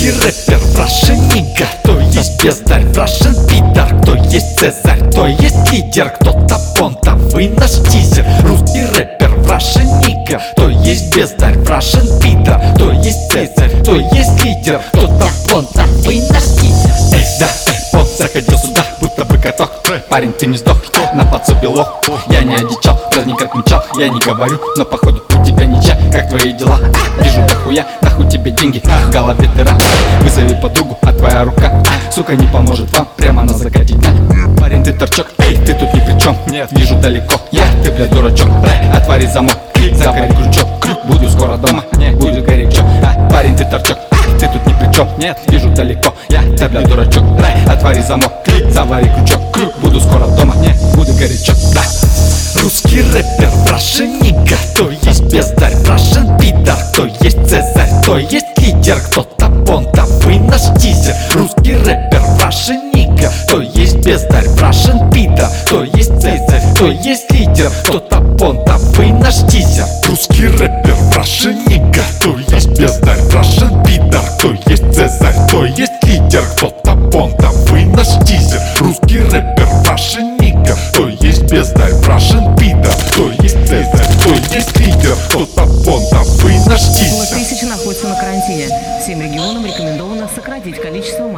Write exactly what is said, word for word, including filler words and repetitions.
Русский рэпер, Russian нигга, то есть бездарь, Russian пидор, кто есть Цезарь, то есть лидер, кто-то понтовый наш тизер. Русский рэпер, Russian нигга, то есть бездарь, Russian пидор, то есть Цезарь, то есть лидер, кто-то понтовый наш тизер. Эй, да, эй, понт заходил сюда, будто бы каток. Парень, ты не сдох, на подсобе лох. Я не одичал, праздник отмечал. Я не говорю, но походу у тебя ничья. Как твои дела? Вижу дохуя, нахуй тебе деньги, в голове дыра. Вызови подругу, а твоя рука, сука, не поможет вам прямо на закате дня. Парень, ты торчок, эй, ты тут ни при чем. Нет, вижу далеко, я, ты, бля, дурачок. Отвори замок, закрой крючок, буду скоро дома, не будет горячо. А, парень, ты торчок, ты тут ни при чем. Нет, вижу далеко, я, ты, бля, дурачок. Отвори замок, завари крючок, буду скоро дома, не буду горячо, да. Русский рэпер, Russian нигга, то есть бездарь, Russian пидор, то есть Цезарь, то есть лидер, кто-то понтовый наш тизер. Русский рэпер, Russian нигга, то есть бездарь, Russian пидор, то есть Цезарь, то есть лидер, кто-то понтовый наш тизер. Русский рэпер, Russian нигга, то есть бездарь, Russian пидор, то есть Цезарь, то есть лидер, кто-то понтовый наш тизер. Русский рэпер, Russian нигга, то есть бездарь, Russian пидор, то есть Цезарь, то есть лидер, кто-то понтовый наш тизер. Около тысячи находятся на карантине. Всем регионам рекомендовано сократить количество